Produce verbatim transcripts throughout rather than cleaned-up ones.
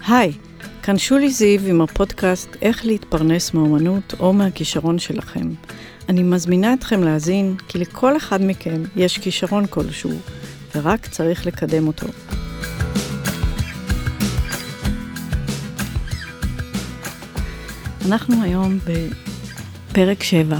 היי, כאן שולי זיו עם הפודקאסט איך להתפרנס מאומנות או מהכישרון שלכם. אני מזמינה אתכם להאזין כי לכל אחד מכם יש כישרון כלשהו ורק צריך לקדם אותו. אנחנו היום בפרק שבע,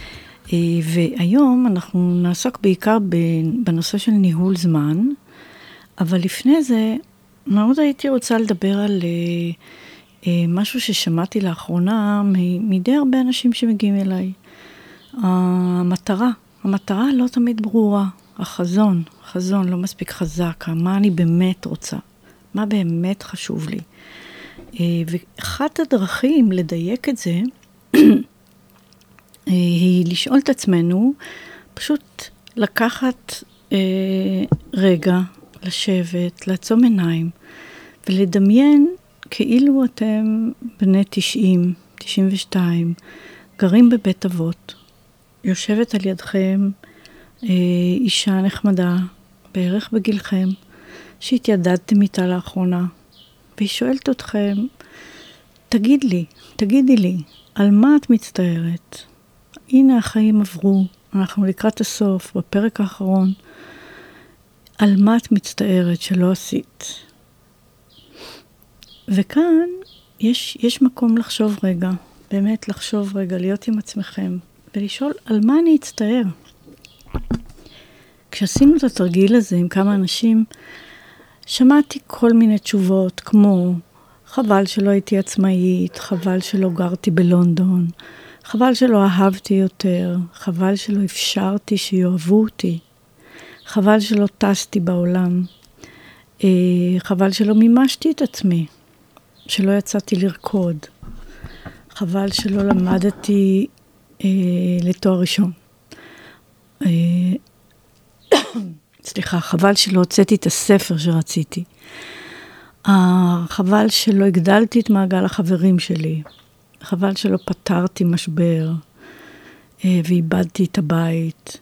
והיום אנחנו נעסוק בעיקר בנושא של ניהול זמן, אבל לפני זה מאוד הייתי רוצה לדבר על משהו ששמעתי לאחרונה מדי הרבה אנשים שמגיעים אליי. המטרה, המטרה לא תמיד ברורה, החזון, החזון לא מספיק חזק, מה אני באמת רוצה, מה באמת חשוב לי. ואחת הדרכים לדייק את זה, היא לשאול את עצמנו, פשוט לקחת רגע, לשבת, לעצום עיניים, ולדמיין כאילו אתם בני תשעים, תשעים ושתיים, גרים בבית אבות, יושבת על ידכם אישה נחמדה, בערך בגילכם, שהתיידדתם איתה לאחרונה, והיא שואלת אתכם, תגיד לי, תגידי לי, על מה את מצטערת? הנה החיים עברו, אנחנו לקראת הסוף, בפרק האחרון, על מה את מצטערת שלא עשית? וכאן יש, יש מקום לחשוב רגע, באמת לחשוב רגע, להיות עם עצמכם, ולשאול על מה אני אצטער. כשעשינו את התרגיל הזה עם כמה אנשים, שמעתי כל מיני תשובות, כמו חבל שלא הייתי עצמאית, חבל שלא גרתי בלונדון, חבל שלא אהבתי יותר, חבל שלא אפשרתי שיאהבו אותי, חבל שלא טסתי בעולם, חבל שלא מימשתי את עצמי, שלא יצאתי לרקוד, חבל שלא למדתי לתואר ראשון. סליחה, חבל שלא הוצאתי את הספר שרציתי. חבל שלא הגדלתי את מעגל החברים שלי. חבל שלא פתרתי משבר ואיבדתי את הבית.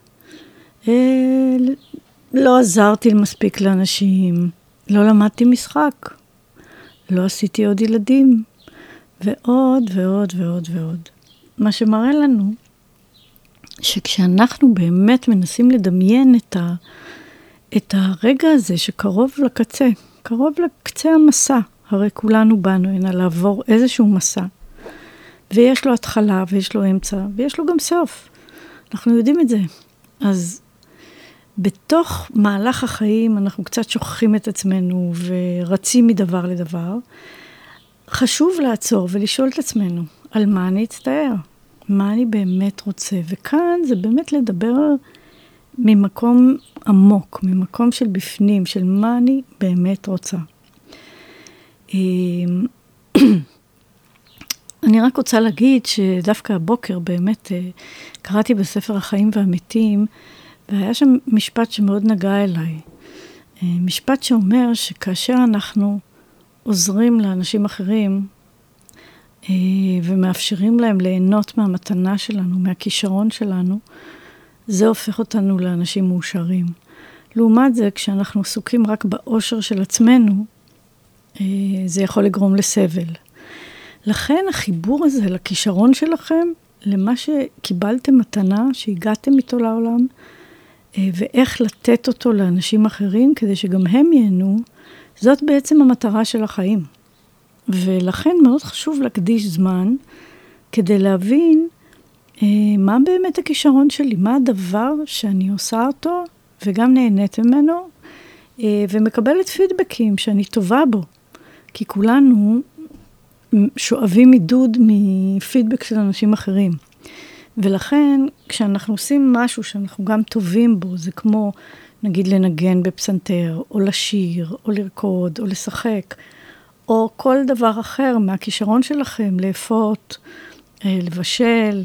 לא עזרתי מספיק לאנשים. לא למדתי משחק. לא עשיתי עוד ילדים. ועוד ועוד ועוד ועוד. מה שמראה לנו שכשאנחנו באמת מנסים לדמיין את ה... את הרגע הזה שקרוב לקצה, קרוב לקצה המסע, הרי כולנו באנו הנה לעבור איזשהו מסע, ויש לו התחלה ויש לו אמצע, ויש לו גם סוף. אנחנו יודעים את זה. אז בתוך מהלך החיים אנחנו קצת שוכחים את עצמנו ורצים מדבר לדבר. חשוב לעצור ולשאול את עצמנו, על מה אני אצטער? מה אני באמת רוצה? וכאן זה באמת לדבר ממקום עמוק, ממקום של בפנים, של מה אני באמת רוצה. אני רק רוצה להגיד שדווקא הבוקר באמת קראתי בספר החיים והמתים, והיה שם משפט שמאוד נגע אליי. משפט שאומר שכאשר אנחנו עוזרים לאנשים אחרים, ומאפשרים להם ליהנות מהמתנה שלנו, מהכישרון שלנו, זה הופך אותנו לאנשים מאושרים. לעומת זה, כשאנחנו עסוקים רק באושר של עצמנו, זה יכול לגרום לסבל. לכן החיבור הזה לכישרון שלכם, למה שקיבלתם מתנה, שהגעתם איתו לעולם, ואיך לתת אותו לאנשים אחרים, כדי שגם הם ייהנו, זאת בעצם המטרה של החיים. ולכן מאוד חשוב להקדיש זמן, כדי להבין מה באמת הכישרון שלי, מה הדבר שאני עושה אותו, וגם נהנית ממנו, ומקבלת פידבקים שאני טובה בו. כי כולנו שואבים עידוד מפידבק של אנשים אחרים. ולכן, כשאנחנו עושים משהו שאנחנו גם טובים בו, זה כמו, נגיד, לנגן בפסנתר, או לשיר, או לרקוד, או לשחק, או כל דבר אחר מהכישרון שלכם, לאפות, לבשל,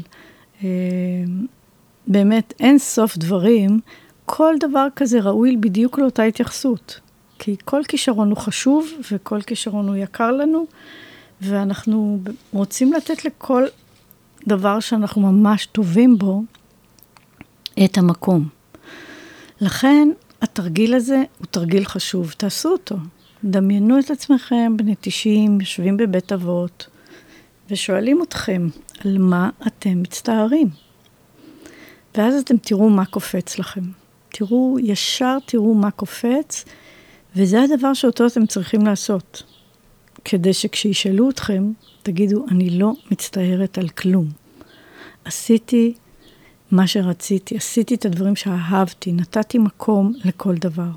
באמת אין סוף דברים, כל דבר כזה ראוי בדיוק לאותה התייחסות. כי כל כישרון הוא חשוב, וכל כישרון הוא יקר לנו, ואנחנו רוצים לתת לכל דבר שאנחנו ממש טובים בו, את המקום. לכן, התרגיל הזה הוא תרגיל חשוב. תעשו אותו. דמיינו את עצמכם בני תשעים, יושבים בבית אבות, ושואלים אתכם על מה אתם מצטערים. ואז אתם תראו מה קופץ לכם. תראו, ישר תראו מה קופץ, וזה הדבר שאותו אתם צריכים לעשות. כדי שכשישאלו אתכם, תגידו, אני לא מצטערת על כלום. עשיתי מה שרציתי, עשיתי את הדברים שאהבתי, נתתי מקום לכל דבר.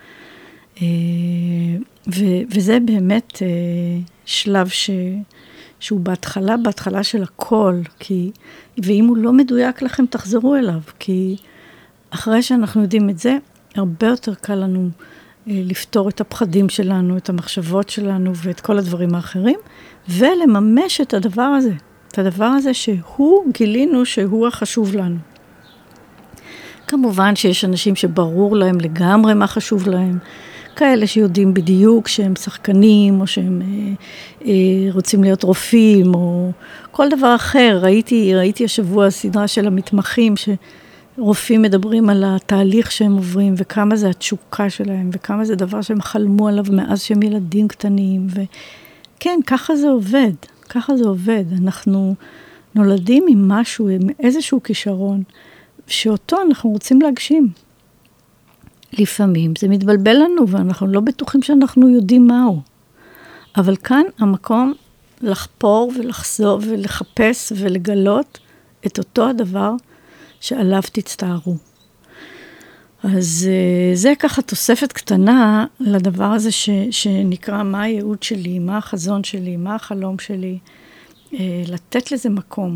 ו- וזה באמת שלב ש- שהוא בהתחלה, בהתחלה של הכל, כי, ואם הוא לא מדויק לכם, תחזרו אליו, כי אחרי שאנחנו יודעים את זה, הרבה יותר קל לנו לפתור את הפחדים שלנו, את המחשבות שלנו ואת כל הדברים האחרים, ולממש את הדבר הזה, את הדבר הזה שהוא גילינו שהוא החשוב לנו. כמובן שיש אנשים שברור להם לגמרי מה חשוב להם, כאלה שיודעים בדיוק שהם שחקנים, או שהם אה, אה, רוצים להיות רופאים, או כל דבר אחר. ראיתי, ראיתי השבוע סדרה של המתמחים, שרופאים מדברים על התהליך שהם עוברים, וכמה זה התשוקה שלהם, וכמה זה דבר שהם חלמו עליו מאז שהם ילדים קטנים. וכן, ככה זה עובד, ככה זה עובד. אנחנו נולדים עם משהו, עם איזשהו כישרון, שאותו אנחנו רוצים להגשים. לפעמים זה מתבלבל לנו, ואנחנו לא בטוחים שאנחנו יודעים מהו. אבל כאן המקום לחפור ולחזור ולחפש ולגלות את אותו הדבר שעליו תצטערו. אז זה ככה תוספת קטנה לדבר הזה ש, שנקרא מה הייעוד שלי, מה החזון שלי, מה החלום שלי, לתת לזה מקום.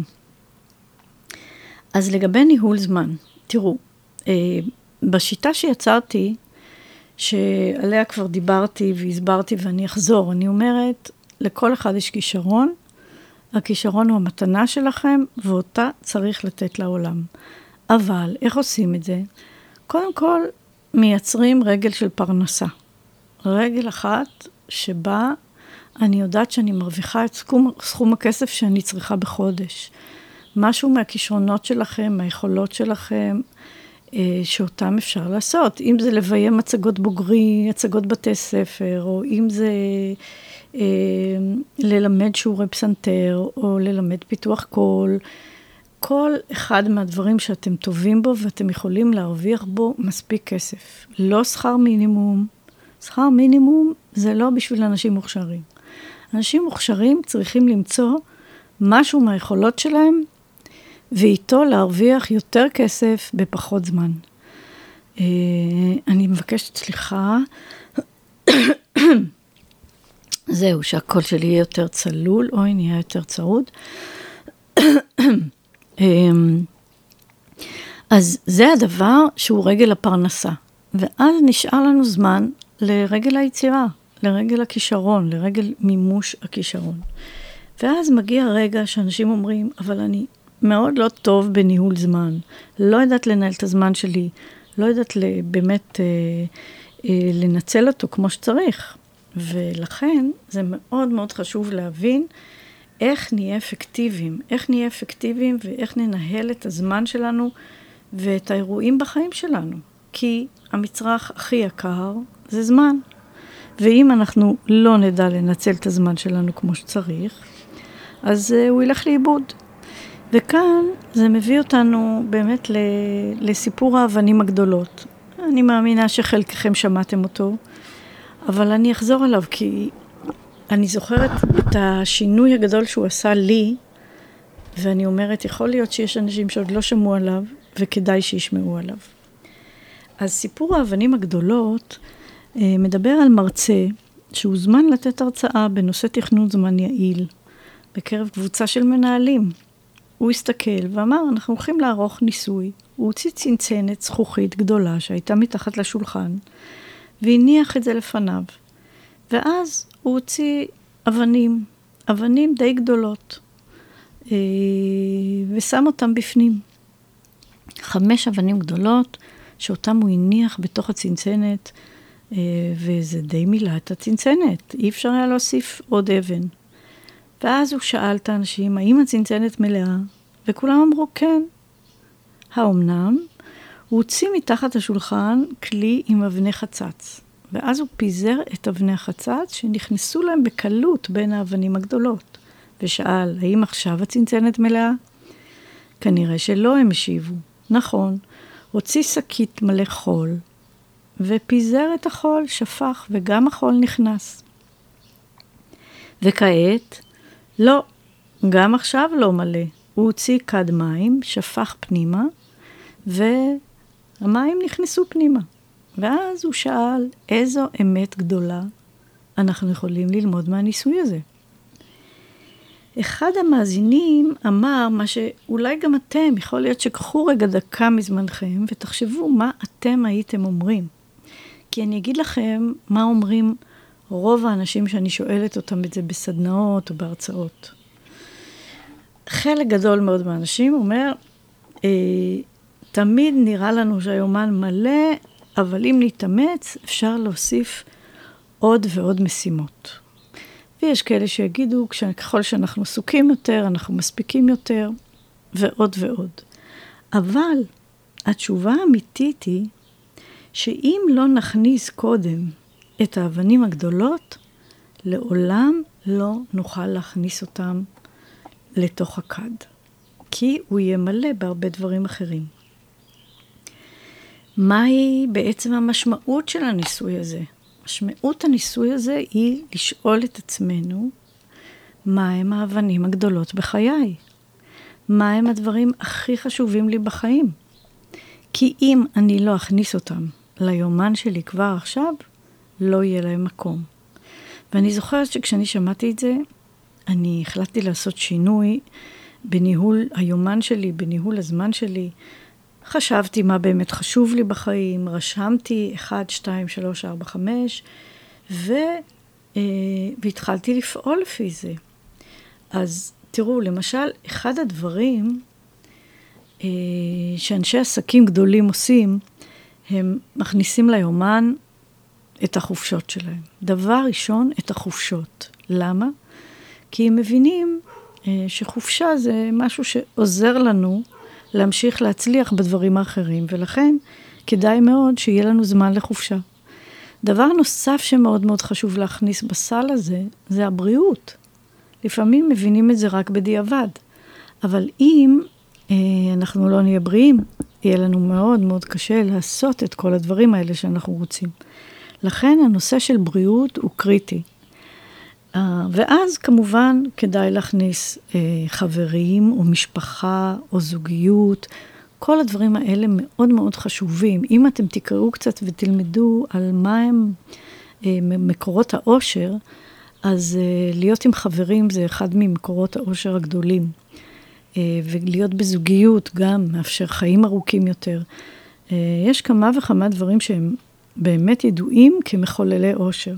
אז לגבי ניהול זמן, תראו, בשיטה שיצרתי, שעליה כבר דיברתי והסברתי ואני אחזור, אני אומרת, לכל אחד יש כישרון, הכישרון הוא המתנה שלכם, ואותה צריך לתת לעולם. אבל איך עושים את זה? קודם כל, מייצרים רגל של פרנסה. רגל אחת שבה אני יודעת שאני מרוויחה את סכום, סכום הכסף שאני צריכה בחודש. משהו מהכישרונות שלכם, מהיכולות שלכם, שאותם אפשר לעשות. אם זה לביים הצגות בוגרי, הצגות בתי ספר, או אם זה אה, ללמד שיעורי פסנתר, או ללמד פיתוח קול, כל אחד מהדברים שאתם טובים בו, ואתם יכולים להרוויח בו מספיק כסף. לא שכר מינימום. שכר מינימום זה לא בשביל אנשים מוכשרים. אנשים מוכשרים צריכים למצוא משהו מהיכולות שלהם, ואיתו להרוויח יותר כסף בפחות זמן. אני מבקשת סליחה. זהו, שהקול שלי יהיה יותר צלול, או נהיה יותר צרוד. אז זה הדבר שהוא רגל הפרנסה. ואז נשאר לנו זמן לרגל היצירה, לרגל הכישרון, לרגל מימוש הכישרון. ואז מגיע רגע שאנשים אומרים, אבל אני מאוד לא טוב בניהול זמן, לא יודעת לנהל את הזמן שלי, לא יודעת באמת אה, אה, לנצל אותו כמו שצריך. ולכן זה מאוד מאוד חשוב להבין איך נהיה אפקטיביים, איך נהיה אפקטיביים ואיך ננהל את הזמן שלנו ואת האירועים בחיים שלנו. כי המצרך הכי יקר זה זמן. ואם אנחנו לא נדע לנצל את הזמן שלנו כמו שצריך, אז uh, הוא ילך לאיבוד. וכאן זה מביא אותנו באמת לסיפור האבנים הגדולות. אני מאמינה שחלקכם שמעתם אותו, אבל אני אחזור עליו כי אני זוכרת את השינוי הגדול שהוא עשה לי, ואני אומרת, יכול להיות שיש אנשים שעוד לא שמעו עליו, וכדאי שישמעו עליו. אז סיפור האבנים הגדולות מדבר על מרצה שהוזמן לתת הרצאה בנושא תכנון זמן יעיל, בקרב קבוצה של מנהלים. הוא הסתכל ואמר, אנחנו הולכים לערוך ניסוי. הוא הוציא צנצנת זכוכית גדולה שהייתה מתחת לשולחן, והניח את זה לפניו. ואז הוא הוציא אבנים, אבנים די גדולות, ושם אותם בפנים. חמש אבנים גדולות, שאותם הוא הניח בתוך הצנצנת, וזה די מילא את הצנצנת. אי אפשר היה להוסיף עוד אבן. ואז הוא שאל את האנשים, האם הצנצנת מלאה? וכולם אמרו, כן. האומנם? הוא הוציא מתחת השולחן כלי עם אבני חצץ. ואז הוא פיזר את אבני החצץ שנכנסו להם בקלות בין האבנים הגדולות, ושאל, האם עכשיו הצנצנת מלאה? כנראה שלא, הם השיבו. נכון, הוציא שקית מלא חול, ופיזר את החול, שפך, וגם החול נכנס. וכעת, לא, גם עכשיו לא מלא. הוא הוציא כד מים, שפך פנימה, והמים נכנסו פנימה. ואז הוא שאל, איזו אמת גדולה אנחנו יכולים ללמוד מהניסוי הזה. אחד המאזינים אמר מה שאולי גם אתם, יכול להיות שקחו רגע דקה מזמנכם, ותחשבו מה אתם הייתם אומרים. כי אני אגיד לכם מה אומרים רוב האנשים שאני שואלת אותם את זה בסדנאות או בהרצאות. חלק גדול מאוד מהאנשים אומר, אה, תמיד נראה לנו שהיומן מלא, אבל אם נתאמץ אפשר להוסיף עוד ועוד משימות. ויש כאלה שיגידו, ככל שאנחנו עסוקים יותר, אנחנו מספיקים יותר, ועוד ועוד. אבל התשובה האמיתית היא, שאם לא נכניס קודם את האבנים הגדולות, לעולם לא נוכל להכניס אותם לתוך הכד. כי הוא יהיה מלא בהרבה דברים אחרים. מהי בעצם המשמעות של הניסוי הזה? משמעות הניסוי הזה היא לשאול את עצמנו, מה הם האבנים הגדולות בחיי? מה הם הדברים הכי חשובים לי בחיים? כי אם אני לא אכניס אותם ליומן שלי כבר עכשיו, לא יהיה להם מקום. ואני זוכרת שכשאני שמעתי את זה, אני החלטתי לעשות שינוי בניהול היומן שלי, בניהול הזמן שלי. חשבתי מה באמת חשוב לי בחיים, רשמתי אחת, שתיים, שלוש, ארבע, חמש, ו, אה, והתחלתי לפעול לפי זה. אז תראו, למשל, אחד הדברים אה, שאנשי עסקים גדולים עושים, הם מכניסים ליומן את החופשות שלהם. דבר ראשון, את החופשות. למה? כי הם מבינים אה, שחופשה זה משהו שעוזר לנו להמשיך להצליח בדברים האחרים, ולכן כדאי מאוד שיהיה לנו זמן לחופשה. דבר נוסף שמאוד מאוד חשוב להכניס בסל הזה, זה הבריאות. לפעמים מבינים את זה רק בדיעבד, אבל אם אה, אנחנו לא נהיה בריאים, יהיה לנו מאוד מאוד קשה לעשות את כל הדברים האלה שאנחנו רוצים. לכן הנושא של בריאות הוא קריטי. Uh, ואז כמובן כדאי להכניס uh, חברים או משפחה או זוגיות. כל הדברים האלה מאוד מאוד חשובים. אם אתם תקראו קצת ותלמדו על מה הם uh, מקורות האושר, אז uh, להיות עם חברים זה אחד ממקורות האושר הגדולים. Uh, ולהיות בזוגיות גם מאפשר חיים ארוכים יותר. Uh, יש כמה וכמה דברים שהם באמת ידועים כמחוללי אושר.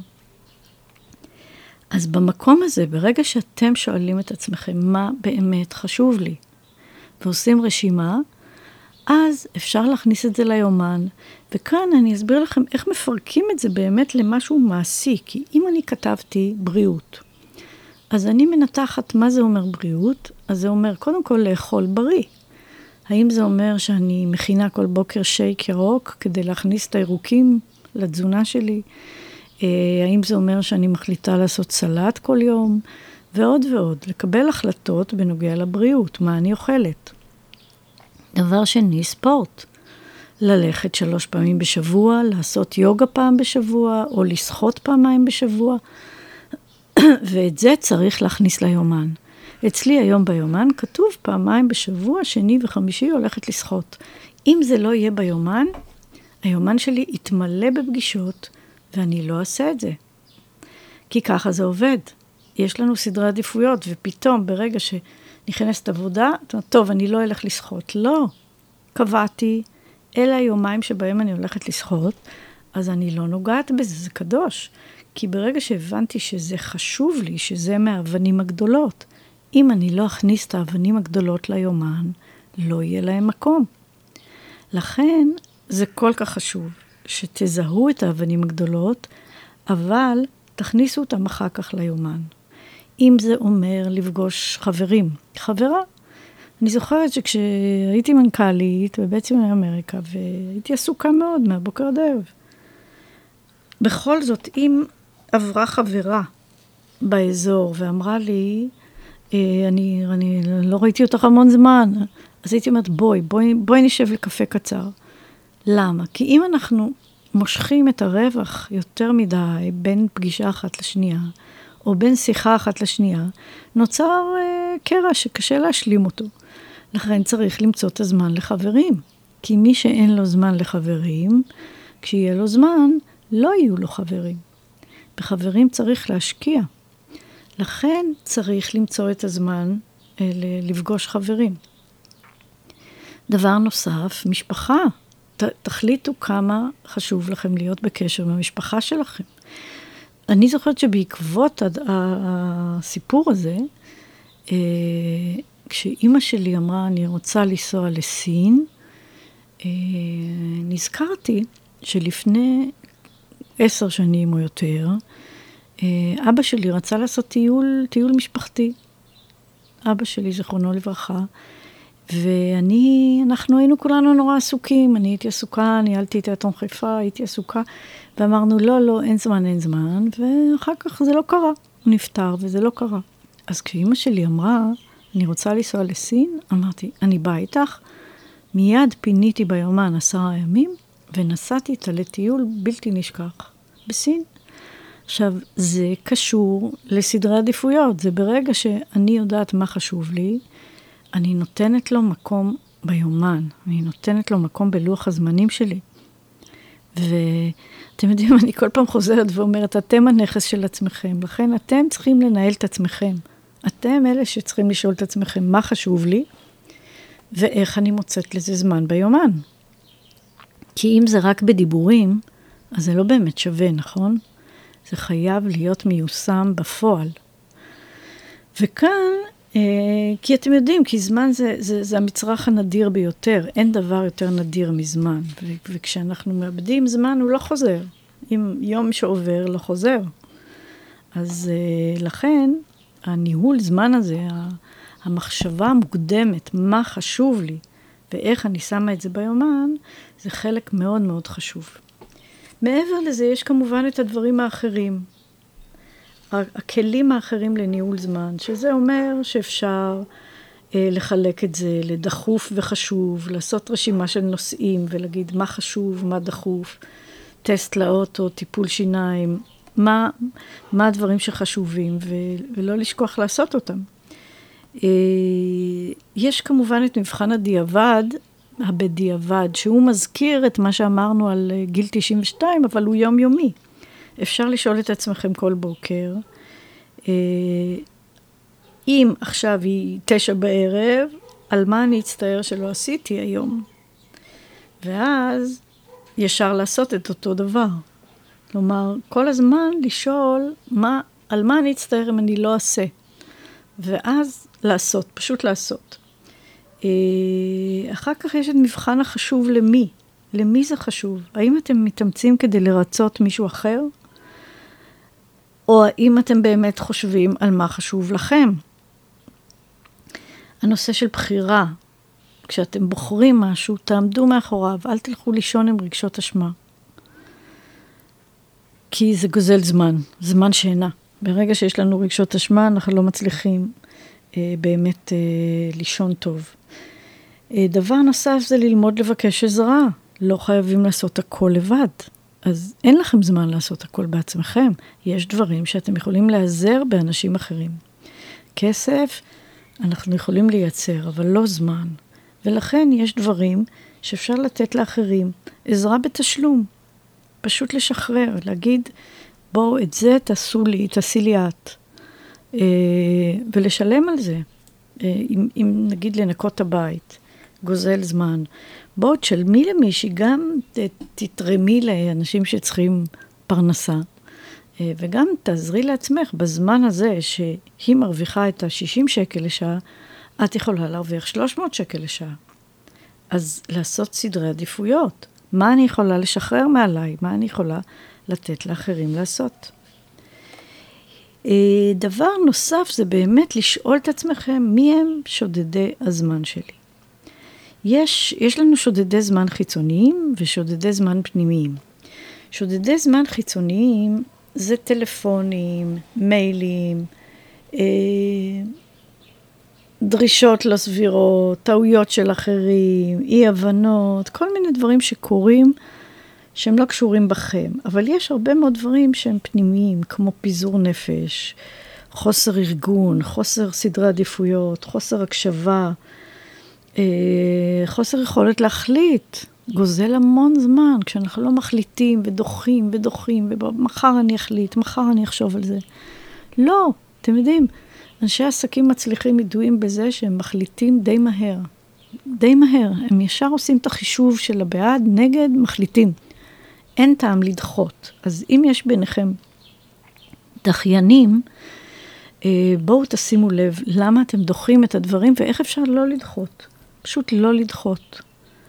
אז במקום הזה, ברגע שאתם שואלים את עצמכם מה באמת חשוב לי, ועושים רשימה, אז אפשר להכניס את זה ליומן, וכאן אני אסביר לכם איך מפרקים את זה באמת למשהו מעשי, כי אם אני כתבתי בריאות, אז אני מנתחת מה זה אומר בריאות, אז זה אומר קודם כל לאכול בריא. האם זה אומר שאני מכינה כל בוקר שייק ירוק, כדי להכניס את הירוקים לתזונה שלי? האם זה אומר שאני מחליטה לעשות סלט כל יום, ועוד ועוד, לקבל החלטות בנוגע לבריאות, מה אני אוכלת. דבר שני, ספורט. ללכת שלוש פעמים בשבוע, לעשות יוגה פעם בשבוע, או לשחות פעמיים בשבוע, ואת זה צריך להכניס ליומן. אצלי היום ביומן כתוב פעמיים בשבוע, שני וחמישי הולכת לשחות. אם זה לא יהיה ביומן, היומן שלי יתמלא בפגישות, ואני לא אעשה את זה. כי ככה זה עובד. יש לנו סדרי עדיפויות, ופתאום ברגע שנכנסת עבודה, טוב, אני לא אלך לשחות. לא. קבעתי, אלה היומיים שבהם אני הולכת לשחות, אז אני לא נוגעת בזה, זה קדוש. כי ברגע שהבנתי שזה חשוב לי, שזה מהאבנים הגדולות, אם אני לא אכניס את האבנים הגדולות ליומן, לא יהיה להם מקום. לכן זה כל כך חשוב. שתזהו את האבנים הגדולות, אבל תכניסו אותם אחר כך ליומן. אם זה אומר לפגוש חברים, חברה. אני זוכרת שכשהייתי מנכ"לית בבית ציוני אמריקה, והייתי עסוקה מאוד מהבוקר עד הערב. בכל זאת, אם עברה חברה באזור ואמרה לי, אני, אני לא ראיתי אותך המון זמן, אז הייתי אומרת, בואי, בואי, בואי נשב לקפה קצר. למה? כי אם אנחנו מושכים את הרווח יותר מדי בין פגישה אחת לשנייה, או בין שיחה אחת לשנייה, נוצר אה, קרע שקשה להשלים אותו. לכן צריך למצוא את הזמן לחברים. כי מי שאין לו זמן לחברים, כשיהיה לו זמן, לא יהיו לו חברים. בחברים צריך להשקיע. לכן צריך למצוא את הזמן אה, לפגוש חברים. דבר נוסף, משפחה. ת, תחליטו כמה חשוב לכם להיות בקשר עם המשפחה שלכם. אני זוכרת שבעקבות הסיפור הזה, כשאימא שלי אמרה, אני רוצה לנסוע לסין, נזכרתי שלפני עשר שנים או יותר, אבא שלי רצה לעשות טיול, טיול משפחתי. אבא שלי, זכרונו לברכה, ואני, אנחנו היינו כולנו נורא עסוקים, אני הייתי עסוקה, ניהלתי תיאטרון חיפה, הייתי עסוקה, ואמרנו, לא, לא, אין זמן, אין זמן, ואחר כך זה לא קרה, הוא נפטר וזה לא קרה. אז כשאימא שלי אמרה, אני רוצה לנסוע לסין, אמרתי, אני באה איתך, מיד פיניתי ביומן עשרה ימים, ונסעתי איתה לטיול בלתי נשכח, בסין. עכשיו, זה קשור לסדרי עדיפויות, זה ברגע שאני יודעת מה חשוב לי, אני נותנת לו מקום ביומן, אני נותנת לו מקום בלוח הזמנים שלי. ואתם יודעים, אני כל פעם חוזרת ואומרת, אתם הנכס של עצמכם, לכן אתם צריכים לנהל את עצמכם. אתם אלה שצריכים לשאול את עצמכם מה חשוב לי, ואיך אני מוצאת לזה זמן ביומן. כי אם זה רק בדיבורים, אז זה לא באמת שווה, נכון? זה חייב להיות מיושם בפועל. וכאן, כי אתם יודעים, כי זמן זה, זה, זה המצרך הנדיר ביותר, אין דבר יותר נדיר מזמן, ו- וכשאנחנו מאבדים זמן הוא לא חוזר, אם יום שעובר לא חוזר, אז uh, לכן הניהול זמן הזה, המחשבה המוקדמת, מה חשוב לי, ואיך אני שמה את זה ביומן, זה חלק מאוד מאוד חשוב. מעבר לזה יש כמובן את הדברים האחרים, הכלים האחרים לניהול זמן, שזה אומר שאפשר אה, לחלק את זה לדחוף וחשוב, לעשות רשימה של נושאים ולהגיד מה חשוב, מה דחוף, טסט לאוטו, טיפול שיניים, מה, מה הדברים שחשובים, ו, ולא לשכוח לעשות אותם. אה, יש כמובן את מבחן הדיעבד, הבדיעבד, שהוא מזכיר את מה שאמרנו על גיל תשעים ושתיים, אבל הוא יומיומי. אפשר לשאול את עצמכם כל בוקר, אם עכשיו היא תשע בערב, על מה אני אצטער שלא עשיתי היום? ואז ישר לעשות את אותו דבר. כלומר, כל הזמן לשאול מה, על מה אני אצטער אם אני לא אעשה. ואז לעשות, פשוט לעשות. אחר כך יש את מבחן החשוב למי. למי זה חשוב? האם אתם מתאמצים כדי לרצות מישהו אחר? או האם אתם באמת חושבים על מה חשוב לכם? הנושא של בחירה, כשאתם בוחרים משהו, תעמדו מאחוריו, אל תלכו לישון עם רגשות אשמה. כי זה גוזל זמן, זמן שינה. ברגע שיש לנו רגשות אשמה, אנחנו לא מצליחים אה, באמת אה, לישון טוב. אה, דבר נוסף זה ללמוד לבקש עזרה. לא חייבים לעשות הכל לבד. אז אין לכם זמן לעשות הכל בעצמכם. יש דברים שאתם יכולים להיעזר באנשים אחרים. כסף אנחנו יכולים לייצר, אבל לא זמן. ולכן יש דברים שאפשר לתת לאחרים. עזרה בתשלום. פשוט לשחרר, להגיד, בואו את זה תעשו לי, תעשי לי את. ולשלם על זה. אם, אם נגיד לנקות הבית, גוזל זמן. בואו תשלמי למישהי, גם תתרמי לאנשים שצריכים פרנסה, וגם תעזרי לעצמך בזמן הזה שהיא מרוויחה את ה-שישים שקל לשעה, את יכולה להרוויח שלוש מאות שקל לשעה. אז לעשות סדרי עדיפויות. מה אני יכולה לשחרר מעליי? מה אני יכולה לתת לאחרים לעשות? דבר נוסף זה באמת לשאול את עצמכם מי הם שודדי הזמן שלי. יש, יש לנו שודדי זמן חיצוניים ושודדי זמן פנימיים. שודדי זמן חיצוניים זה טלפונים, מיילים, אה, דרישות לא סבירות, טעויות של אחרים, אי הבנות, כל מיני דברים שקורים שהם לא קשורים בכם. אבל יש הרבה מאוד דברים שהם פנימיים, כמו פיזור נפש, חוסר ארגון, חוסר סדרי עדיפויות, חוסר הקשבה, אה, חוסר יכולת להחליט. גוזל המון זמן, כשאנחנו לא מחליטים ודוחים ודוחים, ומחר אני אחליט, מחר אני אחשוב על זה. לא, אתם יודעים, אנשי עסקים מצליחים ידועים בזה שהם מחליטים די מהר. די מהר. הם ישר עושים את החישוב של הבעד, נגד, מחליטים. אין טעם לדחות. אז אם יש ביניכם דחיינים, בואו תשימו לב למה אתם דוחים את הדברים, ואיך אפשר לא לדחות. פשוט לא לדחות.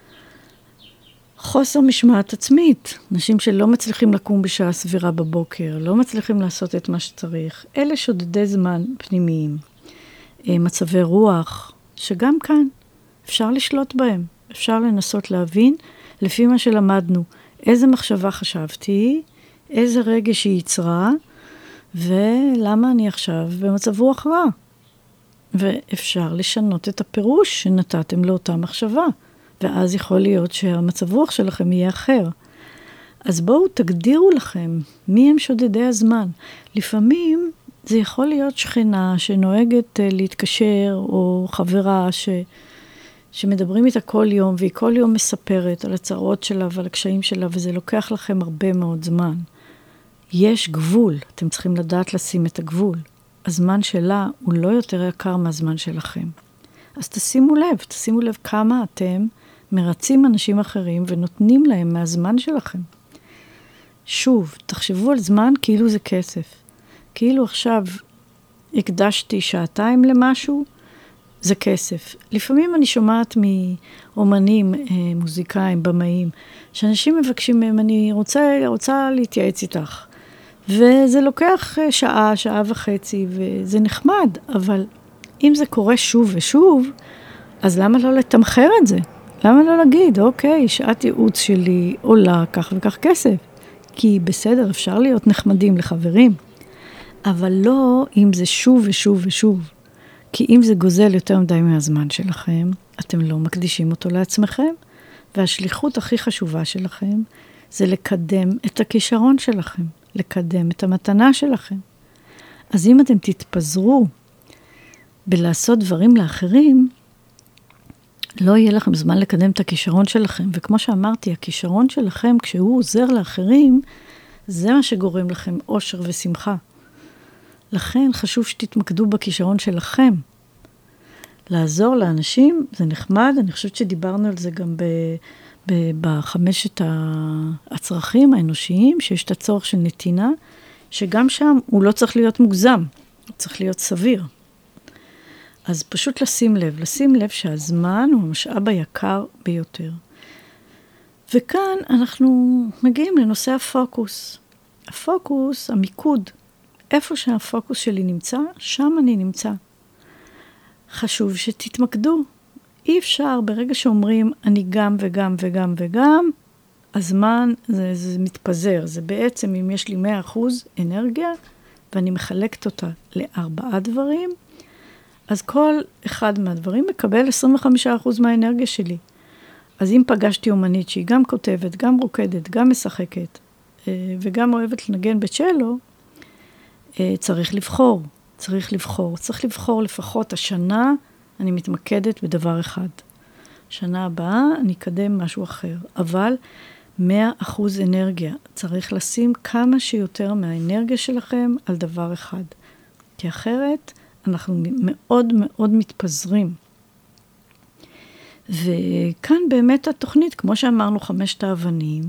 חוסר משמעת עצמית. אנשים שלא מצליחים לקום בשעה סבירה בבוקר, לא מצליחים לעשות את מה שצריך. אלה שודדי זמן פנימיים. מצבי רוח, שגם כאן אפשר לשלוט בהם. אפשר לנסות להבין, לפי מה שלמדנו, איזה מחשבה חשבתי, איזה רגש היא יצרה, ולמה אני עכשיו במצב רוח רע. ואפשר לשנות את הפירוש שנתתם לאותה מחשבה. ואז יכול להיות שהמצב רוח שלכם יהיה אחר. אז בואו תגדירו לכם מי הם שודדי הזמן. לפעמים זה יכול להיות שכנה שנוהגת להתקשר, או חברה ש... שמדברים איתה כל יום, והיא כל יום מספרת על הצרות שלה ועל הקשיים שלה, וזה לוקח לכם הרבה מאוד זמן. יש גבול, אתם צריכים לדעת לשים את הגבול. הזמן שלה הוא לא יותר יקר מהזמן שלכם. אז תשימו לב, תשימו לב כמה אתם מרצים אנשים אחרים ונותנים להם מהזמן שלכם. שוב, תחשבו על זמן כאילו זה כסף. כאילו עכשיו הקדשתי שעתיים למשהו, זה כסף. לפעמים אני שומעת מאומנים, מוזיקאים, במאים, שאנשים מבקשים מהם, אני רוצה, רוצה להתייעץ איתך. וזה לוקח שעה, שעה וחצי, וזה נחמד, אבל אם זה קורה שוב ושוב, אז למה לא לתמחר את זה? למה לא להגיד, אוקיי, שעת ייעוץ שלי עולה כך וכך כסף? כי בסדר, אפשר להיות נחמדים לחברים, אבל לא אם זה שוב ושוב ושוב. כי אם זה גוזל יותר מדי מהזמן שלכם, אתם לא מקדישים אותו לעצמכם, והשליחות הכי חשובה שלכם זה לקדם את הכישרון שלכם, לקדם את המתנה שלכם. אז אם אתם תתפזרו בלעשות דברים לאחרים, לא יהיה לכם זמן לקדם את הכישרון שלכם. וכמו שאמרתי, הכישרון שלכם, כשהוא עוזר לאחרים, זה מה שגורם לכם אושר ושמחה. לכן חשוב שתתמקדו בכישרון שלכם. לעזור לאנשים, זה נחמד, אני חושבת שדיברנו על זה גם ב, ב, בחמשת הצרכים האנושיים, שיש את הצורך של נתינה, שגם שם הוא לא צריך להיות מוגזם, הוא צריך להיות סביר. אז פשוט לשים לב, לשים לב שהזמן הוא המשאב היקר ביותר. וכאן אנחנו מגיעים לנושא הפוקוס. הפוקוס, המיקוד, איפה שהפוקוס שלי נמצא, שם אני נמצא. חשוב שתתמקדו. אי אפשר, ברגע שאומרים, אני גם וגם וגם וגם, הזמן זה, זה מתפזר. זה בעצם, אם יש לי מאה אחוז אנרגיה, ואני מחלקת אותה לארבעה דברים, אז כל אחד מהדברים מקבל עשרים וחמישה אחוז מהאנרגיה שלי. אז אם פגשתי אומנית שהיא גם כותבת, גם רוקדת, גם משחקת, וגם אוהבת לנגן בצ'לו, צריך לבחור, צריך לבחור. צריך לבחור לפחות השנה, אני מתמקדת בדבר אחד. שנה הבאה אני אקדם משהו אחר. אבל מאה אחוז אנרגיה. צריך לשים כמה שיותר מהאנרגיה שלכם על דבר אחד. כי אחרת אנחנו מאוד מאוד מתפזרים. וכאן באמת התוכנית, כמו שאמרנו, חמשת האבנים,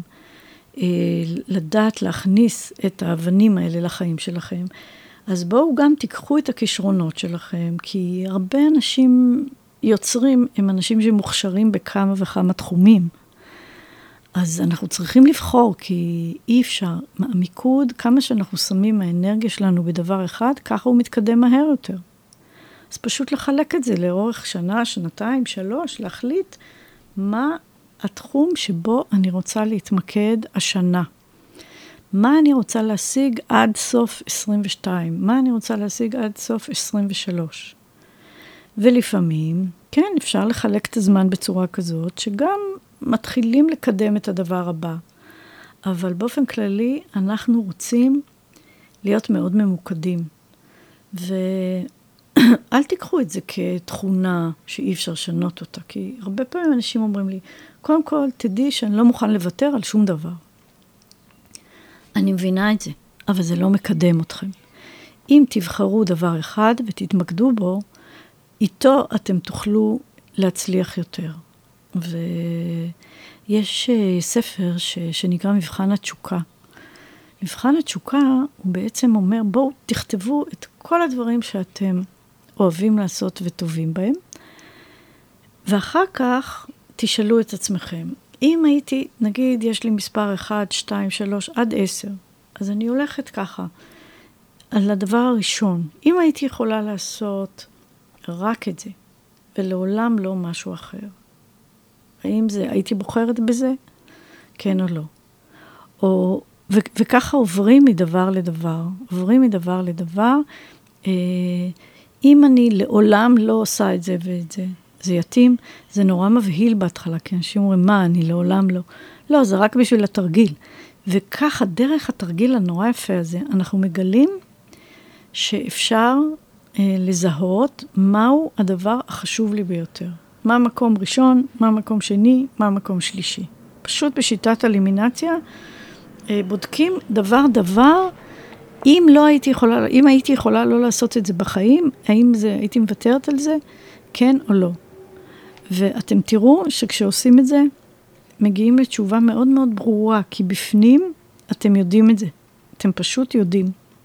לדעת להכניס את האבנים האלה לחיים שלכם. אז בואו גם תיקחו את הכישרונות שלכם, כי הרבה אנשים יוצרים הם אנשים שמוכשרים בכמה וכמה תחומים. אז אנחנו צריכים לבחור, כי אי אפשר. המיקוד, כמה שאנחנו שמים האנרגיה שלנו בדבר אחד, ככה הוא מתקדם מהר יותר. אז פשוט לחלק את זה לאורך שנה, שנתיים, שלוש, להחליט מה התחום שבו אני רוצה להתמקד השנה. מה אני רוצה להשיג עד סוף עשרים ושתיים? מה אני רוצה להשיג עד סוף עשרים ושלוש? ולפעמים, כן, אפשר לחלק את הזמן בצורה כזאת, שגם מתחילים לקדם את הדבר הבא. אבל באופן כללי, אנחנו רוצים להיות מאוד ממוקדים. ואל תיקחו את זה כתכונה שאי אפשר לשנות אותה, כי הרבה פעמים אנשים אומרים לי, קודם כל, תדעי שאני לא מוכן לוותר על שום דבר. אני מבינה את זה, אבל זה לא מקדם אתכם. אם תבחרו דבר אחד ותתמקדו בו, איתו אתם תוכלו להצליח יותר. ויש ספר ש, שנקרא מבחן התשוקה. מבחן התשוקה הוא בעצם אומר, בואו תכתבו את כל הדברים שאתם אוהבים לעשות וטובים בהם, ואחר כך תשאלו את עצמכם, אם הייתי, נגיד, יש לי מספר אחד, שתיים, שלוש, עד עשר, אז אני הולכת ככה, על הדבר הראשון, אם הייתי יכולה לעשות רק את זה, ולעולם לא משהו אחר, האם זה, הייתי בוחרת בזה? כן או לא? או, ו, וככה עוברים מדבר לדבר, עוברים מדבר לדבר, אה, אם אני לעולם לא עושה את זה ואת זה, זה יתאים, זה נורא מבהיל בהתחלה, כי אנשים אומרים, מה, אני לעולם לא. לא, זה רק בשביל התרגיל. וככה, דרך התרגיל הנורא יפה הזה, אנחנו מגלים שאפשר אה, לזהות מהו הדבר החשוב לי ביותר. מה המקום ראשון, מה המקום שני, מה המקום שלישי. פשוט בשיטת אלימינציה, אה, בודקים דבר דבר, אם לא הייתי יכולה, אם הייתי יכולה לא לעשות את זה בחיים, האם זה, הייתי מוותרת על זה, כן או לא. ואתם תראו שכשעושים את זה, מגיעים לתשובה מאוד מאוד ברורה, כי בפנים אתם יודעים את זה. אתם פשוט יודעים.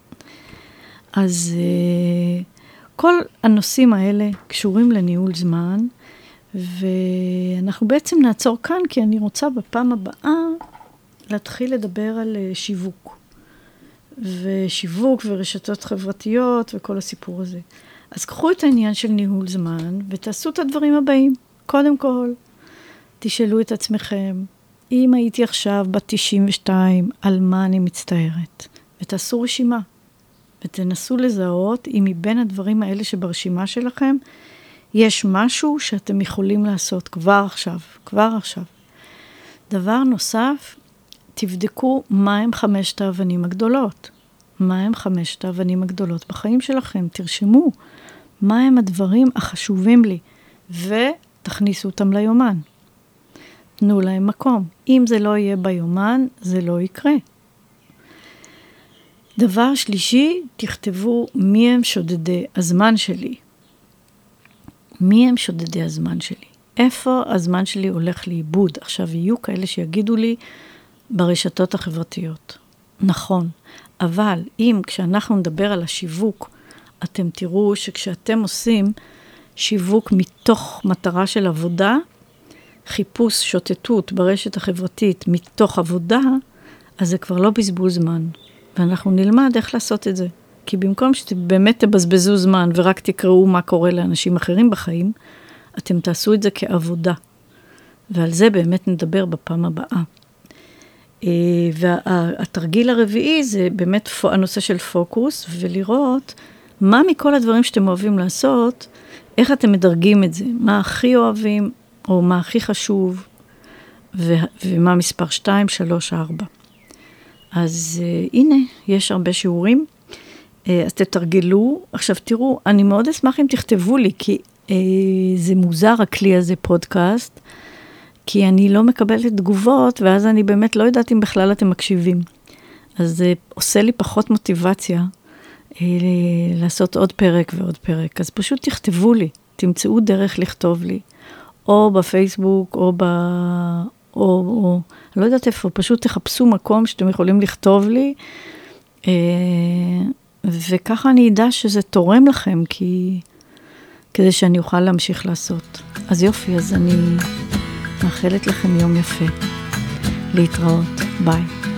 אז כל הנושאים האלה קשורים לניהול זמן, ואנחנו בעצם נעצור כאן, כי אני רוצה בפעם הבאה להתחיל לדבר על שיווק. ושיווק ורשתות חברתיות וכל הסיפור הזה. אז קחו את העניין של ניהול זמן ותעשו את הדברים הבאים. קודם כל, תשאלו את עצמכם, אם הייתי עכשיו בת תשעים ושתיים, על מה אני מצטערת? ותעשו רשימה. ותנסו לזהות אם מבין הדברים האלה שברשימה שלכם, יש משהו שאתם יכולים לעשות כבר עכשיו, כבר עכשיו. דבר נוסף, תבדקו מהם חמשת האבנים הגדולות. מהם חמשת האבנים הגדולות בחיים שלכם. תרשמו מהם הדברים החשובים לי, ותכניסו אותם ליומן. תנו להם מקום. אם זה לא יהיה ביומן, זה לא יקרה. דבר שלישי, תכתבו מי הם שודדי הזמן שלי. מי הם שודדי הזמן שלי? איפה הזמן שלי הולך לאיבוד? עכשיו יהיו כאלה שיגידו לי ברשתות החברתיות. נכון, אבל אם כשאנחנו נדבר על השיווק, אתם תראו שכשאתם עושים שיווק מתוך מטרה של עבודה, חיפוש שוטטות ברשת החברתית מתוך עבודה, אז זה כבר לא בזבוז זמן. ואנחנו נלמד איך לעשות את זה. כי במקום שבאמת תבזבזו זמן ורק תקראו מה קורה לאנשים אחרים בחיים, אתם תעשו את זה כעבודה. ועל זה באמת נדבר בפעם הבאה. והתרגיל הרביעי זה באמת הנושא של פוקוס, ולראות מה מכל הדברים שאתם אוהבים לעשות, איך אתם מדרגים את זה, מה הכי אוהבים, או מה הכי חשוב, ומה מספר שתיים, שלוש, ארבע. אז הנה, יש הרבה שיעורים, אז תתרגלו. עכשיו תראו, אני מאוד אשמח אם תכתבו לי, כי זה מוזר הכלי הזה פודקאסט, כי אני לא מקבלת תגובות, ואז אני באמת לא יודעת אם בכלל אתם מקשיבים. אז זה עושה לי פחות מוטיבציה אה, לעשות עוד פרק ועוד פרק. אז פשוט תכתבו לי, תמצאו דרך לכתוב לי, או בפייסבוק, או ב... או, או לא יודעת איפה, פשוט תחפשו מקום שאתם יכולים לכתוב לי, אה, וככה אני אדע שזה תורם לכם, כי... כדי שאני אוכל להמשיך לעשות. אז יופי, אז אני... מאחלת לכם יום יפה. להתראות. ביי.